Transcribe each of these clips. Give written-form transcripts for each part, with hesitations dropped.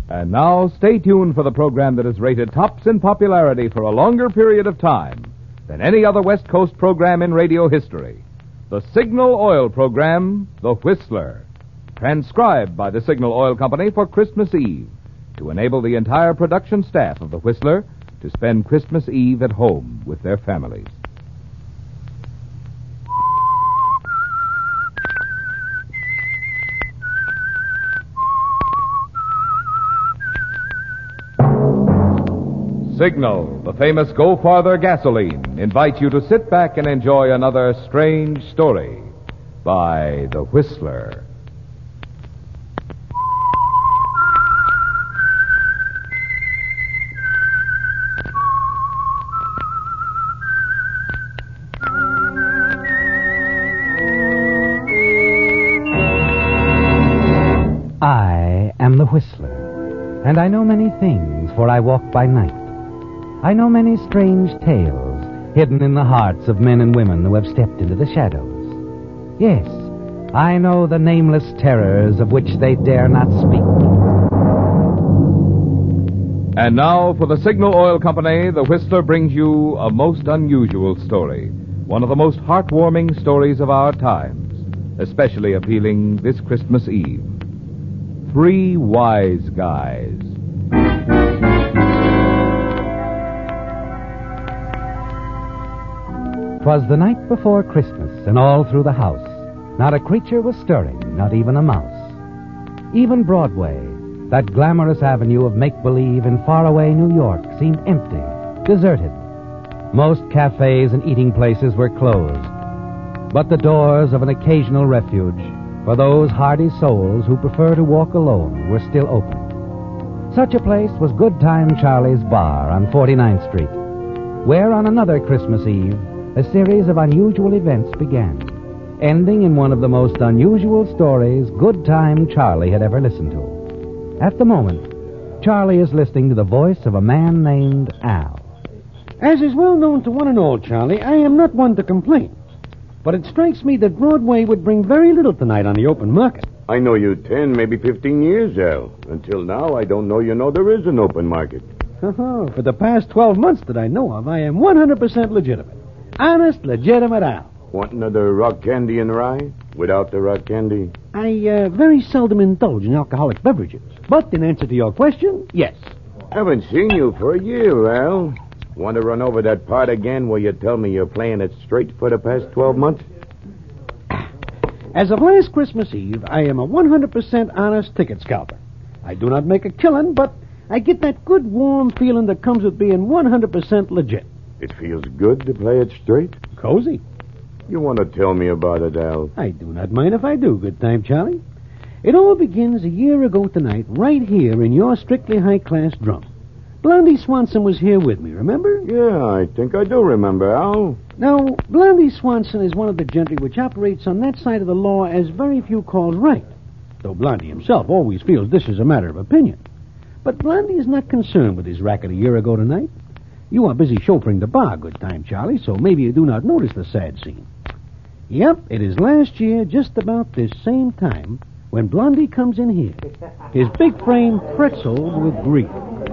And now, stay tuned for the program that is rated tops in popularity for a longer period of time than any other West Coast program in radio history. The Signal Oil program, The Whistler, transcribed by the Signal Oil Company for Christmas Eve to enable the entire production staff of The Whistler to spend Christmas Eve at home with their families. Signal, the famous Go Farther gasoline, invites you to sit back and enjoy another strange story by The Whistler. I am the Whistler, and I know many things, for I walk by night. I know many strange tales hidden in the hearts of men and women who have stepped into the shadows. Yes, I know the nameless terrors of which they dare not speak. And now, for the Signal Oil Company, The Whistler brings you a most unusual story. One of the most heartwarming stories of our times, especially appealing this Christmas Eve. 3 Wise Guys. 'Twas the night before Christmas, and all through the house not a creature was stirring, not even a mouse. Even Broadway, that glamorous avenue of make-believe in faraway New York, seemed empty, deserted. Most cafes and eating places were closed, but the doors of an occasional refuge for those hardy souls who prefer to walk alone were still open. Such a place was Good Time Charlie's Bar on 49th Street, where on another Christmas Eve, a series of unusual events began, ending in one of the most unusual stories Good Time Charlie had ever listened to. At the moment, Charlie is listening to the voice of a man named Al. As is well known to one and all, Charlie, I am not one to complain. But it strikes me that Broadway would bring very little tonight on the open market. I know you 10, maybe 15 years, Al. Until now, I don't know there is an open market. For the past 12 months that I know of, I am 100% legitimate. Honest, legitimate Al. Want another rock candy and rye? Without the rock candy? I very seldom indulge in alcoholic beverages. But in answer to your question, yes. Haven't seen you for a year, Al. Want to run over that part again where you tell me you're playing it straight for the past 12 months? As of last Christmas Eve, I am a 100% honest ticket scalper. I do not make a killing, but I get that good, warm feeling that comes with being 100% legit. It feels good to play it straight? Cozy. You want to tell me about it, Al? I do not mind if I do, Good Time Charlie. It all begins a year ago tonight, right here in your strictly high-class drum. Blondie Swanson was here with me, remember? Yeah, I think I do remember, Al. Now, Blondie Swanson is one of the gentry which operates on that side of the law as very few call right, though Blondie himself always feels this is a matter of opinion. But Blondie is not concerned with his racket a year ago tonight. You are busy chauffeuring the bar, Good Time Charlie, so maybe you do not notice the sad scene. Yep, it is last year, just about this same time, when Blondie comes in here, his big frame pretzeled with grief.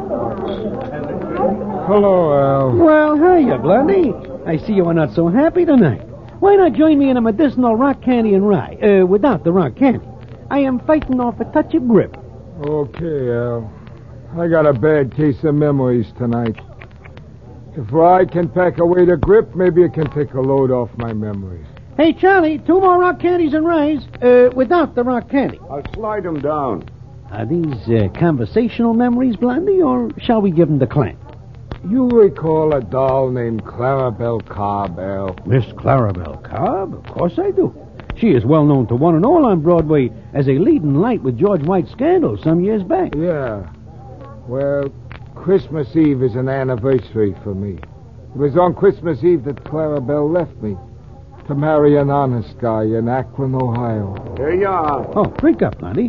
Hello, Al. Well, hiya, Blondie. I see you are not so happy tonight. Why not join me in a medicinal rock candy and rye, without the rock candy? I am fighting off a touch of grip. Okay, Al. I got a bad case of memories tonight. If rye can pack away the grip, maybe it can take a load off my memories. Hey, Charlie, 2 more rock candies and ryes, without the rock candy. I'll slide them down. Are these conversational memories, Blondie, or shall we give them the clamp? You recall a doll named Clarabelle Cobb, Al? Miss Clarabelle Cobb? Of course I do. She is well known to one and all on Broadway as a leading light with George White's scandal some years back. Yeah. Well, Christmas Eve is an anniversary for me. It was on Christmas Eve that Clarabelle left me to marry an honest guy in Akron, Ohio. Here you are. Oh, drink up, Blondie.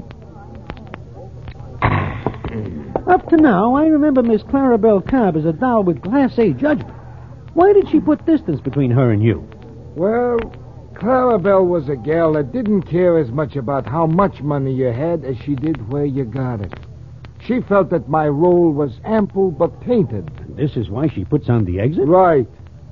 Up to now, I remember Miss Clarabelle Cobb as a doll with Class A judgment. Why did she put distance between her and you? Well, Clarabelle was a gal that didn't care as much about how much money you had as she did where you got it. She felt that my role was ample but tainted. This is why she puts on the exit? Right.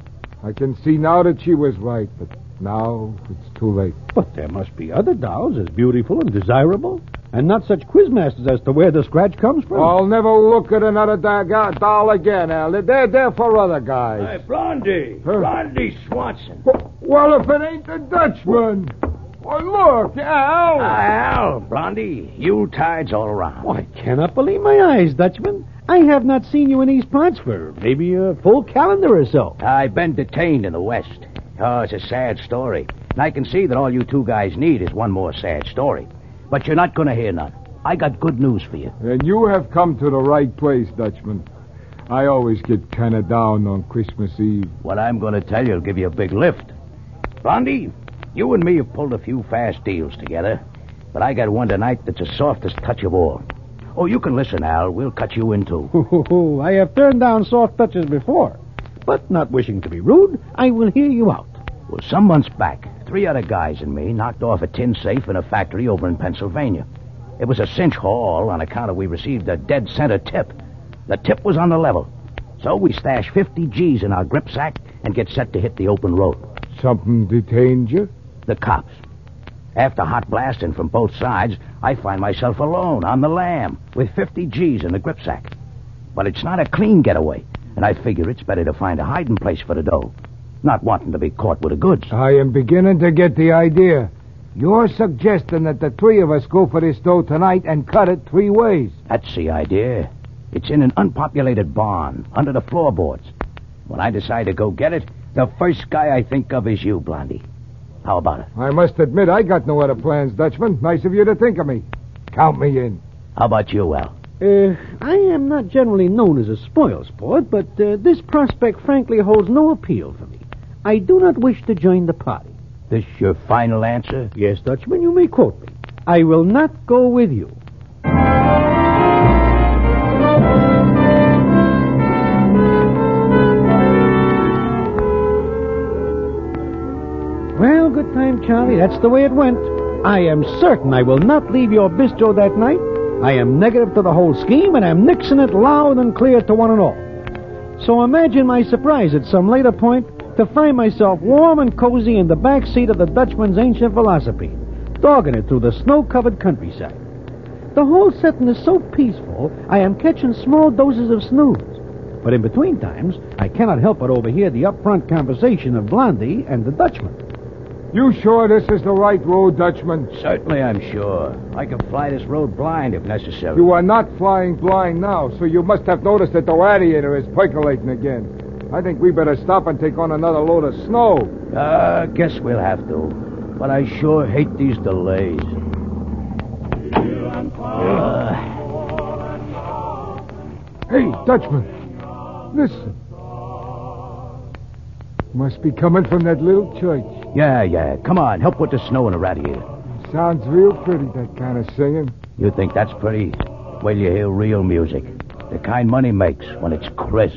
I can see now that she was right, but now it's too late. But there must be other dolls as beautiful and desirable, and not such quizmasters as to where the scratch comes from. I'll never look at another doll again, Al. They're there for other guys. Hey, Blondie. Huh? Blondie Swanson. Well, if it ain't the Dutchman. Oh, look, Al. Al, Blondie, Yuletide's all around. Oh, I cannot believe my eyes, Dutchman. I have not seen you in these parts for maybe a full calendar or so. I've been detained in the West. Oh, it's a sad story. And I can see that all you two guys need is one more sad story. But you're not going to hear none. I got good news for you. And you have come to the right place, Dutchman. I always get kind of down on Christmas Eve. What I'm going to tell you will give you a big lift. Blondie, you and me have pulled a few fast deals together, but I got one tonight that's the softest touch of all. Oh, you can listen, Al. We'll cut you in, too. I have turned down soft touches before, but not wishing to be rude, I will hear you out. Well, some months back, 3 other guys and me knocked off a tin safe in a factory over in Pennsylvania. It was a cinch haul on account of we received a dead center tip. The tip was on the level. So we stash 50 G's in our grip sack and get set to hit the open road. Something detained you? The cops. After hot blasting from both sides, I find myself alone on the lam with 50 G's in the grip sack. But it's not a clean getaway, and I figure it's better to find a hiding place for the dough, not wanting to be caught with the goods. I am beginning to get the idea. You're suggesting that the 3 of us go for this dough tonight and cut it 3 ways. That's the idea. It's in an unpopulated barn, under the floorboards. When I decide to go get it, the first guy I think of is you, Blondie. How about it? I must admit, I got no other plans, Dutchman. Nice of you to think of me. Count me in. How about you, Al? I am not generally known as a spoil sport, but this prospect frankly holds no appeal for me. I do not wish to join the party. This your final answer? Yes, Dutchman, you may quote me. I will not go with you. Well, good time, Charlie. That's the way it went. I am certain I will not leave your bistro that night. I am negative to the whole scheme, and I'm nixing it loud and clear to one and all. So imagine my surprise at some later point to find myself warm and cozy in the back seat of the Dutchman's ancient velocipede, dogging it through the snow-covered countryside. The whole setting is so peaceful, I am catching small doses of snooze. But in between times, I cannot help but overhear the up-front conversation of Blondie and the Dutchman. You sure this is the right road, Dutchman? Certainly, I'm sure. I can fly this road blind if necessary. You are not flying blind now, so you must have noticed that the radiator is percolating again. I think we better stop and take on another load of snow. Guess we'll have to. But I sure hate these delays. Hey, Dutchman, listen. Must be coming from that little church. Yeah. Come on, help put the snow in the radiator. Sounds real pretty, that kind of singing. You think that's pretty? Well, you hear real music. The kind money makes when it's crisp.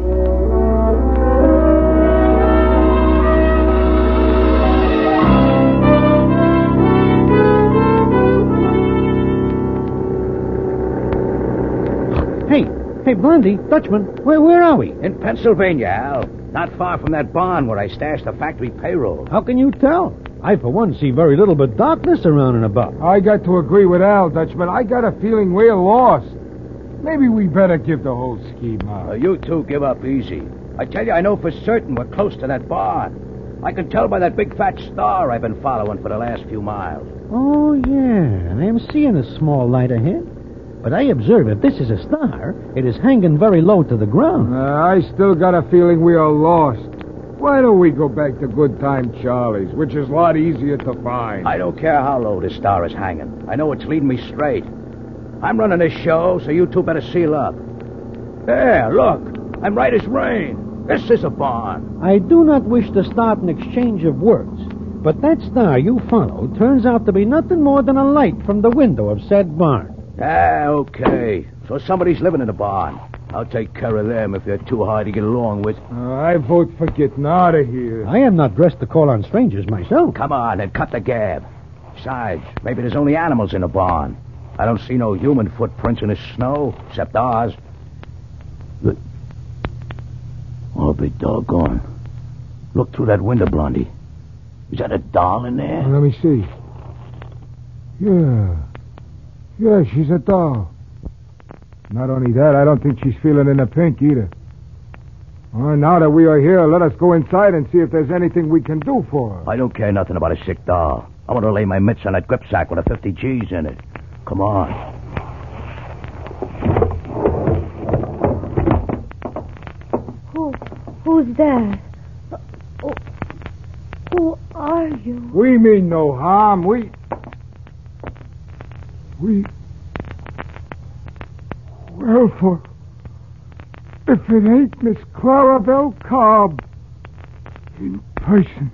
Hey, Blondie, Dutchman, where are we? In Pennsylvania, Al. Not far from that barn where I stashed the factory payroll. How can you tell? I, for one, see very little but darkness around and about. I got to agree with Al, Dutchman. I got a feeling we're lost. Maybe we better give the whole scheme up. You two give up easy. I tell you, I know for certain we're close to that barn. I can tell by that big fat star I've been following for the last few miles. Oh, yeah. I am seeing a small light ahead. But I observe if this is a star, it is hanging very low to the ground. I still got a feeling we are lost. Why don't we go back to Good Time Charlie's, which is a lot easier to find? I don't care how low this star is hanging. I know it's leading me straight. I'm running this show, so you two better seal up. There, look. I'm right as rain. This is a barn. I do not wish to start an exchange of words, but that star you follow turns out to be nothing more than a light from the window of said barn. Okay. So somebody's living in the barn. I'll take care of them if they're too hard to get along with. I vote for getting out of here. I am not dressed to call on strangers myself. Come on and cut the gab. Besides, maybe there's only animals in the barn. I don't see no human footprints in the snow, except ours. Look. I'll be doggone. Look through that window, Blondie. Is that a doll in there? Let me see. Yeah, she's a doll. Not only that, I don't think she's feeling in the pink either. Well, now that we are here, let us go inside and see if there's anything we can do for her. I don't care nothing about a sick doll. I want to lay my mitts on that grip sack with a 50 G's in it. Come on. Who's there? Who are you? We mean no harm. We... Well, for... If it ain't Miss Clarabelle Cobb in person.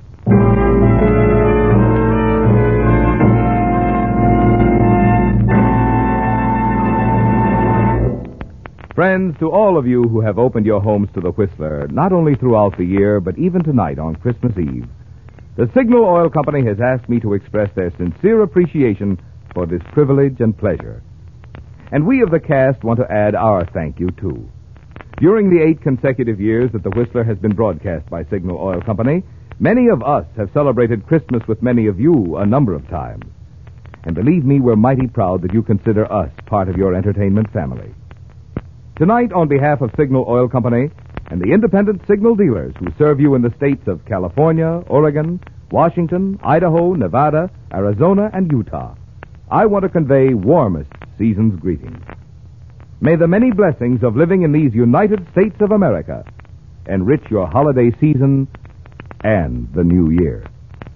Friends, to all of you who have opened your homes to the Whistler, not only throughout the year, but even tonight on Christmas Eve, the Signal Oil Company has asked me to express their sincere appreciation for this privilege and pleasure. And we of the cast want to add our thank you, too. During the 8 consecutive years that the Whistler has been broadcast by Signal Oil Company, many of us have celebrated Christmas with many of you a number of times. And believe me, we're mighty proud that you consider us part of your entertainment family. Tonight, on behalf of Signal Oil Company and the independent signal dealers who serve you in the states of California, Oregon, Washington, Idaho, Nevada, Arizona, and Utah, I want to convey warmest season's greetings. May the many blessings of living in these United States of America enrich your holiday season and the new year.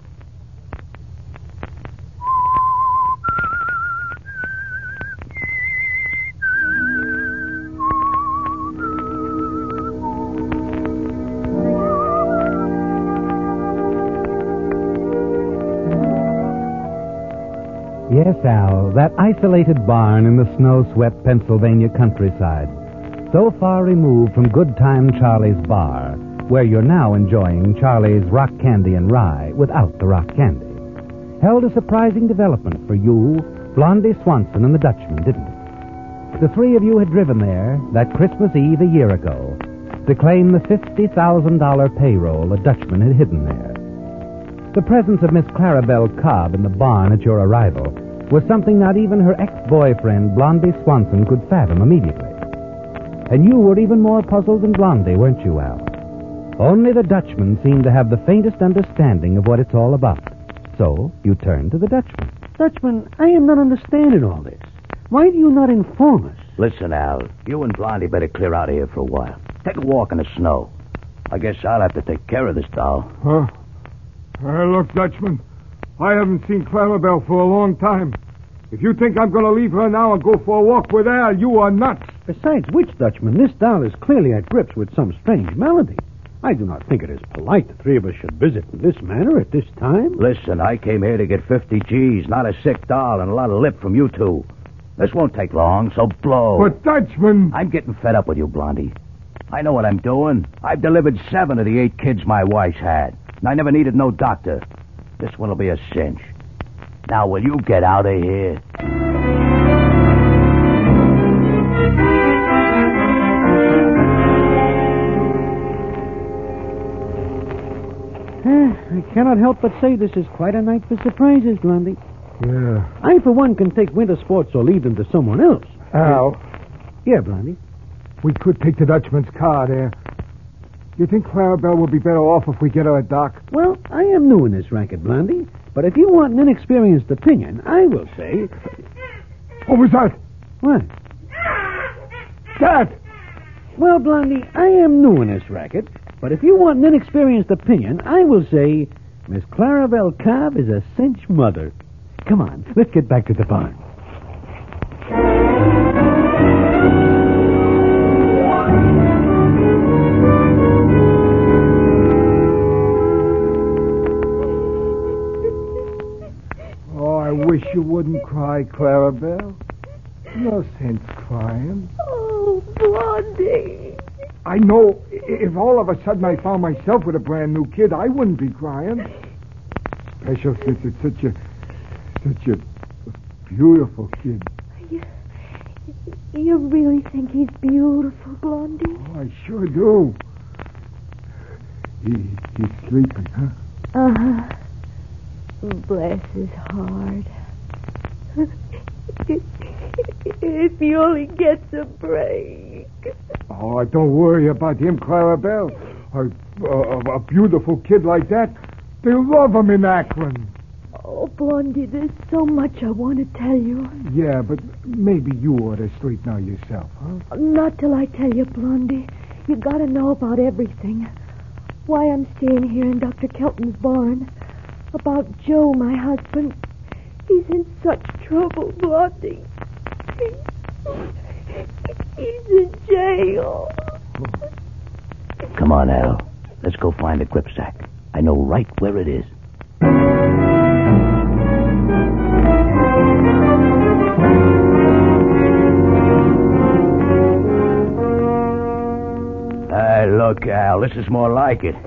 Yes, Al, that isolated barn in the snow-swept Pennsylvania countryside, so far removed from Good Time Charlie's bar, where you're now enjoying Charlie's rock candy and rye without the rock candy, held a surprising development for you, Blondie Swanson, and the Dutchman, didn't it? The three of you had driven there that Christmas Eve a year ago to claim the $50,000 payroll the Dutchman had hidden there. The presence of Miss Clarabelle Cobb in the barn at your arrival was something not even her ex-boyfriend, Blondie Swanson, could fathom immediately. And you were even more puzzled than Blondie, weren't you, Al? Only the Dutchman seemed to have the faintest understanding of what it's all about. So you turned to the Dutchman. Dutchman, I am not understanding all this. Why do you not inform us? Listen, Al, you and Blondie better clear out of here for a while. Take a walk in the snow. I guess I'll have to take care of this doll. Huh? Look, Dutchman, I haven't seen Clarabelle for a long time. If you think I'm going to leave her now and go for a walk with Al, you are nuts. Besides which, Dutchman, this doll is clearly at grips with some strange malady. I do not think it is polite the three of us should visit in this manner at this time. Listen, I came here to get 50 G's, not a sick doll and a lot of lip from you two. This won't take long, so blow. But, Dutchman... I'm getting fed up with you, Blondie. I know what I'm doing. I've delivered 7 of the 8 kids my wife's had. And I never needed no doctor. This one'll be a cinch. Now, will you get out of here? I cannot help but say this is quite a night for surprises, Blondie. Yeah. I, for one, can take winter sports or leave them to someone else. Al, Yeah, Blondie. we could take the Dutchman's car there. You think Clarabelle will be better off if we get her a doc? Well, I am new in this racket, Blondie. But if you want an inexperienced opinion, I will say... What was that? What? Dad! Well, Blondie, I am new in this racket. But if you want an inexperienced opinion, I will say Miss Clarabelle Cobb is a cinch mother. Come on, let's get back to the barn. Oh, I wish you wouldn't cry, Clarabelle. No sense crying. Oh, Blondie. I know if all of a sudden I found myself with a brand new kid, I wouldn't be crying. Especially since it's such a beautiful kid. You really think he's beautiful, Blondie? Oh, I sure do. He's sleeping, huh? Uh-huh. Bless his heart. If he only gets a break. Oh, don't worry about him, Clarabelle. A beautiful kid like that, they love him in Akron. Oh, Blondie, there's so much I want to tell you. Yeah, but maybe you ought to sleep now yourself, huh? Not till I tell you, Blondie. You gotta know about everything. Why I'm staying here in Dr. Kelton's barn. About Joe, my husband. He's in such trouble, Blondie. He's in jail. Come on, Al. Let's go find the gripsack. I know right where it is. Look, Al, this is more like it.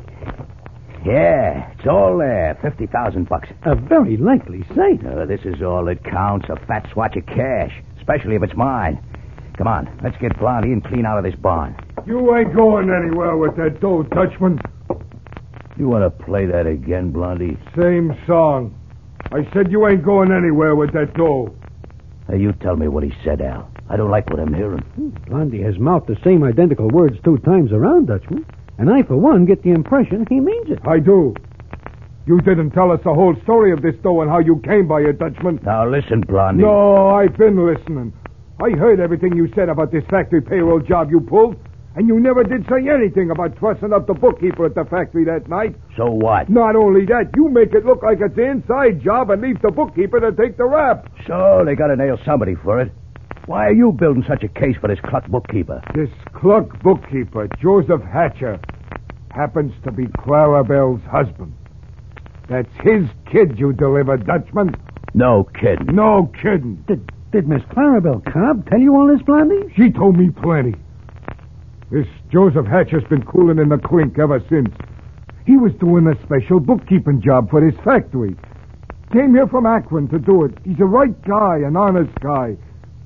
Yeah, it's all there. $50,000. A very likely sight. This is all that counts. A fat swatch of cash, especially if it's mine. Come on, let's get Blondie and clean out of this barn. You ain't going anywhere with that dough, Dutchman. You want to play that again, Blondie? Same song. I said you ain't going anywhere with that dough. Hey, you tell me what he said, Al. I don't like what I'm hearing. Blondie has mouthed the same identical words 2 times around, Dutchman. And I, for one, get the impression he means it. I do. You didn't tell us the whole story of this dough and how you came by it, Dutchman. Now listen, Blondie. No, I've been listening. I heard everything you said about this factory payroll job you pulled, and you never did say anything about trussing up the bookkeeper at the factory that night. So what? Not only that, you make it look like it's an inside job and leave the bookkeeper to take the rap. So they got to nail somebody for it. Why are you building such a case for this Cluck bookkeeper? This Cluck bookkeeper, Joseph Hatcher, happens to be Clarabelle's husband. That's his kid you delivered, Dutchman. No kidding. No kidding. Did Miss Clarabelle Cobb tell you all this, Blondie? She told me plenty. This Joseph Hatcher's been cooling in the clink ever since. He was doing a special bookkeeping job for this factory. Came here from Akron to do it. He's a right guy, an honest guy.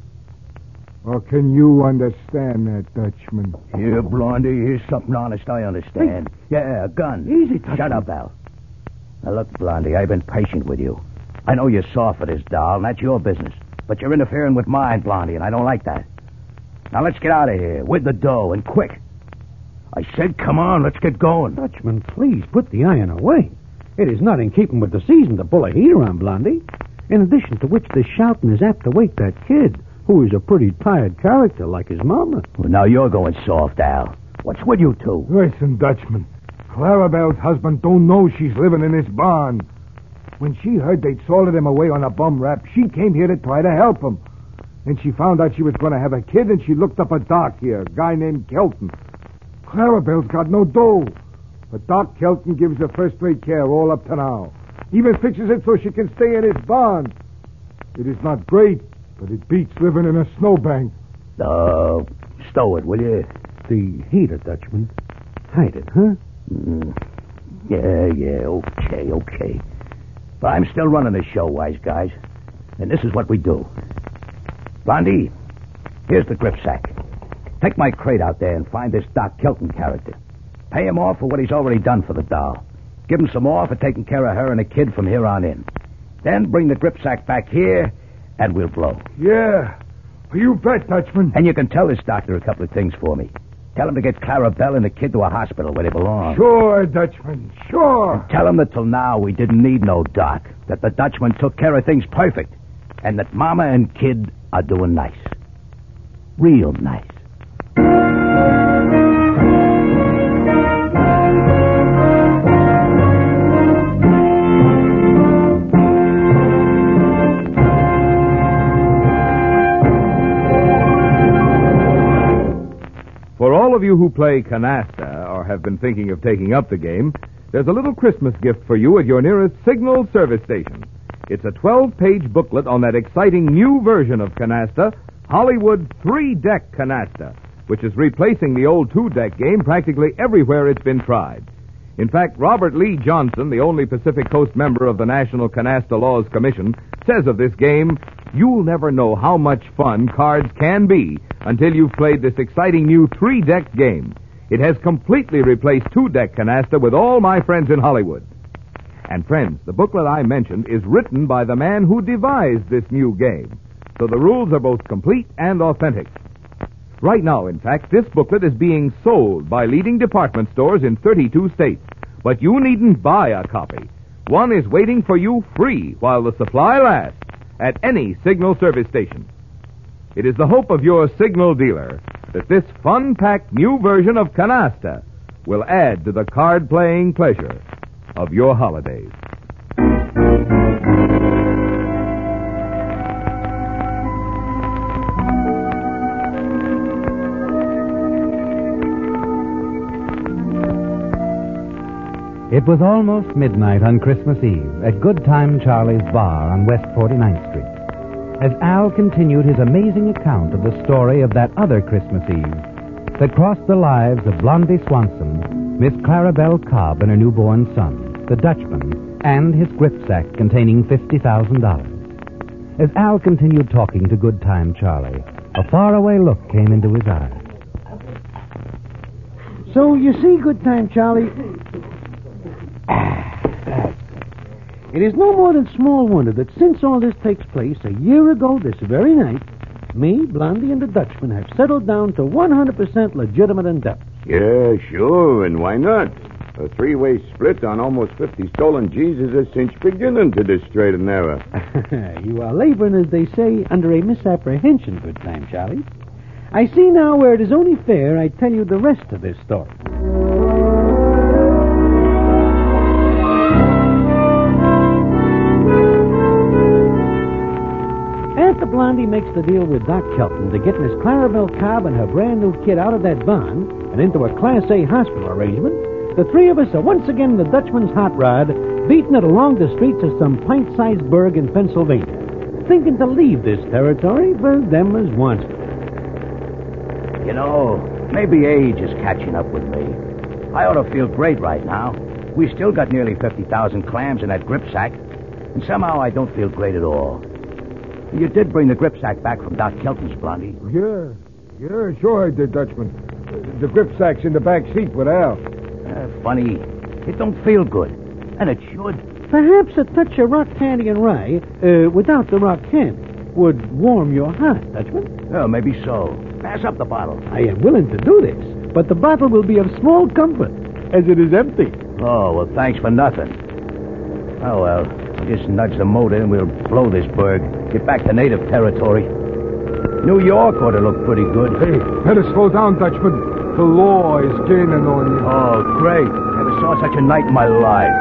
Or can you understand that, Dutchman? Here, Blondie, here's something honest I understand. Yeah, a gun. Easy, Dutchman. Shut up, Al. Now, look, Blondie, I've been patient with you. I know you're soft for this doll, and that's your business. But you're interfering with mine, Blondie, and I don't like that. Now, let's get out of here, with the dough, and quick. I said, come on, let's get going. Dutchman, please put the iron away. It is not in keeping with the season to pull a heater on Blondie. In addition to which, the shouting is apt to wake that kid, who is a pretty tired character like his mama. Well, now you're going soft, Al. What's with you two? Listen, Dutchman. Clarabelle's husband don't know she's living in this barn. When she heard they'd sorted him away on a bum rap, she came here to try to help him. And she found out she was going to have a kid, and she looked up a doc here, a guy named Kelton. Clarabelle's got no dough. But Doc Kelton gives her first-rate care all up to now. Even fixes it so she can stay in his barn. It is not great, but it beats living in a snowbank. Stow it, will you? The heater, Dutchman. Hide it, huh? Yeah, okay. But I'm still running the show, wise guys. And this is what we do. Blondie, here's the gripsack. Take my crate out there and find this Doc Kelton character. Pay him off for what he's already done for the doll. Give him some more for taking care of her and the kid from here on in. Then bring the gripsack back here, and we'll blow. Yeah, you bet, Dutchman. And you can tell this doctor a couple of things for me. Tell him to get Clarabelle and the kid to a hospital where they belong. Sure, Dutchman, sure. And tell him that till now we didn't need no doc. That the Dutchman took care of things perfect. And that Mama and kid are doing nice. Real nice. For all of you who play canasta or have been thinking of taking up the game, there's a little Christmas gift for you at your nearest Signal service station. It's a 12-page booklet on that exciting new version of canasta, Hollywood 3-deck canasta, which is replacing the old 2-deck game practically everywhere it's been tried. In fact, Robert Lee Johnson, the only Pacific Coast member of the National Canasta Laws Commission, says of this game, you'll never know how much fun cards can be until you've played this exciting new 3-deck game. It has completely replaced 2-deck canasta with all my friends in Hollywood. And friends, the booklet I mentioned is written by the man who devised this new game, so the rules are both complete and authentic. Right now, in fact, this booklet is being sold by leading department stores in 32 states, but you needn't buy a copy. One is waiting for you free while the supply lasts at any Signal service station. It is the hope of your Signal dealer that this fun-packed new version of Canasta will add to the card-playing pleasure of your holidays. It was almost midnight on Christmas Eve at Good Time Charlie's Bar on West 49th Street, as Al continued his amazing account of the story of that other Christmas Eve that crossed the lives of Blondie Swanson, Miss Clarabelle Cobb and her newborn son, the Dutchman, and his gripsack containing $50,000. As Al continued talking to Good Time Charlie, a faraway look came into his eyes. So, you see, Good Time Charlie, it is no more than small wonder that since all this takes place a year ago this very night, me, Blondie, and the Dutchman have settled down to 100% legitimate endeavors. Yeah, sure, and why not? A 3-way split on almost 50 stolen G's is a cinch beginning to this straight and narrow. You are laboring, as they say, under a misapprehension, Good Time Charlie. I see now where it is only fair I tell you the rest of this story. After Blondie makes the deal with Doc Kelton to get Miss Clarabelle Cobb and her brand new kid out of that barn and into a Class A hospital arrangement, the three of us are once again in the Dutchman's hot rod, beating it along the streets of some pint-sized burg in Pennsylvania, thinking to leave this territory for them as wants it. You know, maybe age is catching up with me. I ought to feel great right now. We still got nearly 50,000 clams in that gripsack, and somehow I don't feel great at all. You did bring the gripsack back from Doc Kelton's, Blondie. Yeah, sure I did, Dutchman. The gripsack's in the back seat with Al. Funny. It don't feel good. And it should. Perhaps a touch of rock candy and rye, without the rock candy, would warm your heart, Dutchman. Oh, maybe so. Pass up the bottle. I am willing to do this, but the bottle will be of small comfort, as it is empty. Oh, well, thanks for nothing. Oh, well, just nudge the motor and we'll blow this burg. Get back to native territory. New York ought to look pretty good. Hey, better slow down, Dutchman. The law is gaining on you. Oh, great. Never saw such a night in my life.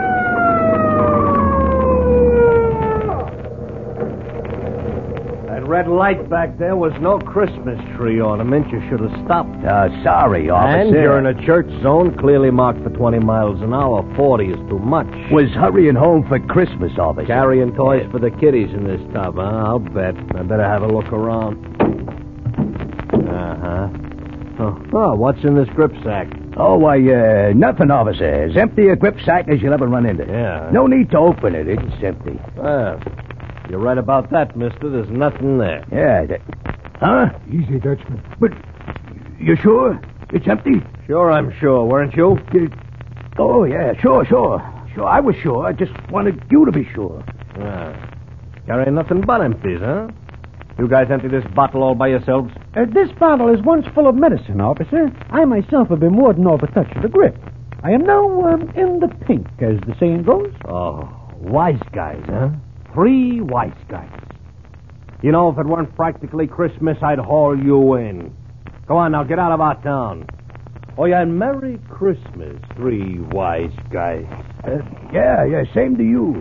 That red light back there was no Christmas tree ornament. You should have stopped. Sorry, officer. And you're in a church zone clearly marked for 20 miles an hour. 40 is too much. Was hurrying home for Christmas, officer. Carrying toys for the kiddies in this tub, huh? I'll bet. I better have a look around. Uh-huh. Oh, what's in this gripsack? Oh, why, nothing, officer. As empty a gripsack as you'll ever run into. Yeah. No need to open it. It's empty. Well, you're right about that, mister. There's nothing there. Yeah. Huh? Easy, Dutchman. But you sure? It's empty? Sure, I'm sure. Weren't you? Oh, yeah, sure. Sure, I was sure. I just wanted you to be sure. Carrying nothing but empties, huh? You guys empty this bottle all by yourselves? This bottle is once full of medicine, officer. I myself have been warding off a touch of the grip. I am now in the pink, as the saying goes. Oh, wise guys, huh? 3 wise guys. You know, if it weren't practically Christmas, I'd haul you in. Go on now, get out of our town. Oh, yeah, and Merry Christmas, 3 wise guys. Yeah, same to you.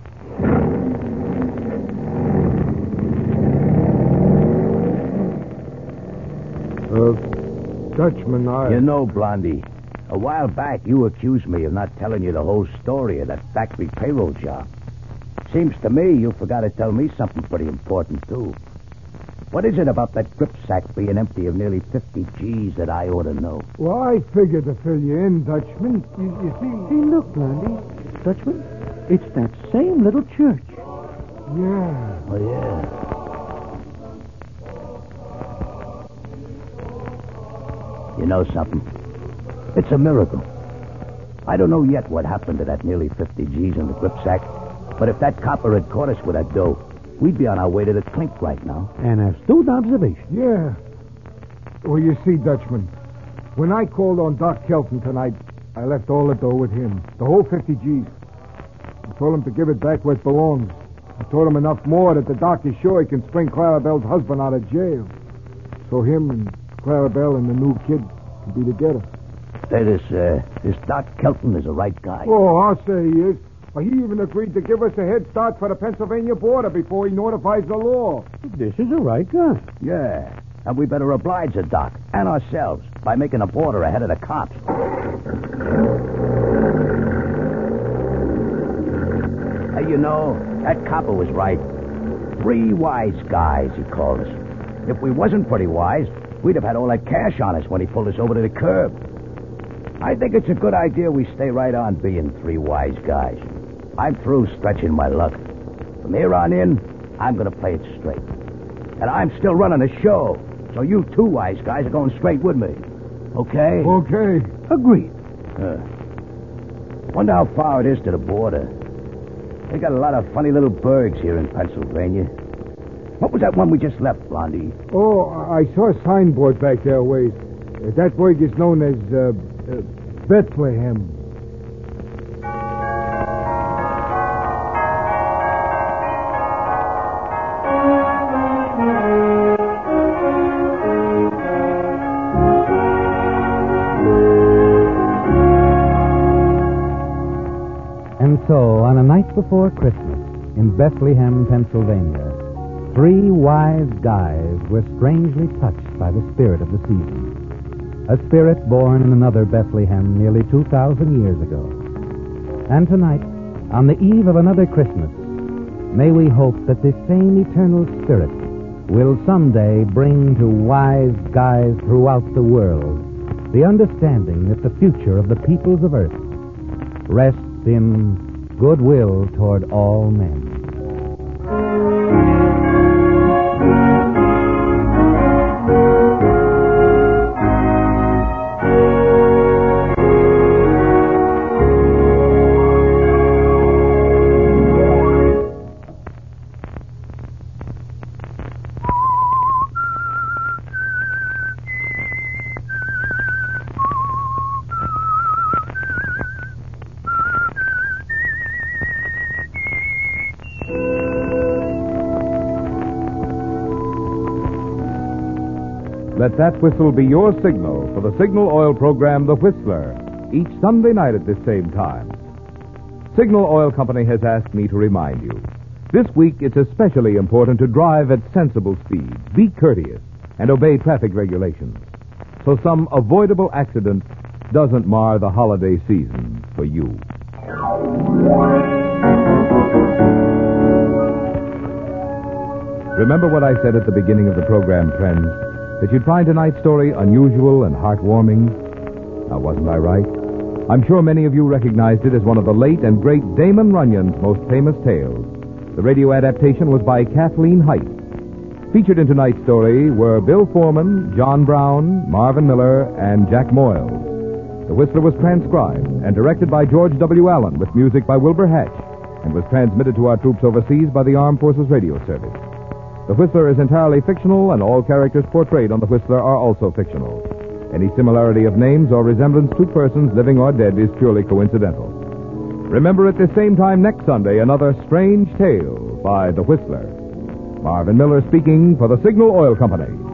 Dutchman, You know, Blondie, a while back you accused me of not telling you the whole story of that factory payroll job. Seems to me you forgot to tell me something pretty important, too. What is it about that gripsack being empty of nearly 50 G's that I ought to know? Well, I figured to fill you in, Dutchman. You see... Hey, look, Blondie. Dutchman, it's that same little church. Yeah. Oh, yeah. You know something? It's a miracle. I don't know yet what happened to that nearly 50 G's in the grip sack, but if that copper had caught us with that dough, we'd be on our way to the clink right now. An astute observation. Yeah. Well, you see, Dutchman, when I called on Doc Kelton tonight, I left all the dough with him, the whole 50 G's. I told him to give it back where it belongs. I told him enough more that the doc is sure he can spring Clarabelle's husband out of jail. So him and Clarabelle and the new kid can be together. Say, this Doc Kelton is a right guy. Oh, I'll say he is. Well, he even agreed to give us a head start for the Pennsylvania border before he notifies the law. This is a right guy. Yeah, and we better oblige the Doc and ourselves by making a border ahead of the cops. Hey, you know, that copper was right. 3 wise guys, he called us. If we wasn't pretty wise, we'd have had all that cash on us when he pulled us over to the curb. I think it's a good idea we stay right on being 3 wise guys. I'm through stretching my luck. From here on in, I'm going to play it straight. And I'm still running the show, so you 2 wise guys are going straight with me. Okay? Okay. Agreed. Wonder how far it is to the border. They got a lot of funny little burgs here in Pennsylvania. What was that one we just left, Blondie? Oh, I saw a signboard back there a ways. That burg is known as Bethlehem. And so, on a night before Christmas, in Bethlehem, Pennsylvania, 3 wise guys were strangely touched by the spirit of the season. A spirit born in another Bethlehem nearly 2,000 years ago. And tonight, on the eve of another Christmas, may we hope that this same eternal spirit will someday bring to wise guys throughout the world the understanding that the future of the peoples of earth rests in goodwill toward all men. Let that whistle be your signal for the Signal Oil program, The Whistler, each Sunday night at this same time. Signal Oil Company has asked me to remind you, this week it's especially important to drive at sensible speeds, be courteous, and obey traffic regulations, so some avoidable accident doesn't mar the holiday season for you. Remember what I said at the beginning of the program, friends? That you'd find tonight's story unusual and heartwarming? Now, wasn't I right? I'm sure many of you recognized it as one of the late and great Damon Runyon's most famous tales. The radio adaptation was by Kathleen Height. Featured in tonight's story were Bill Foreman, John Brown, Marvin Miller, and Jack Moyles. The Whistler was transcribed and directed by George W. Allen with music by Wilbur Hatch and was transmitted to our troops overseas by the Armed Forces Radio Service. The Whistler is entirely fictional, and all characters portrayed on The Whistler are also fictional. Any similarity of names or resemblance to persons living or dead is purely coincidental. Remember at this same time next Sunday, another strange tale by The Whistler. Marvin Miller speaking for the Signal Oil Company.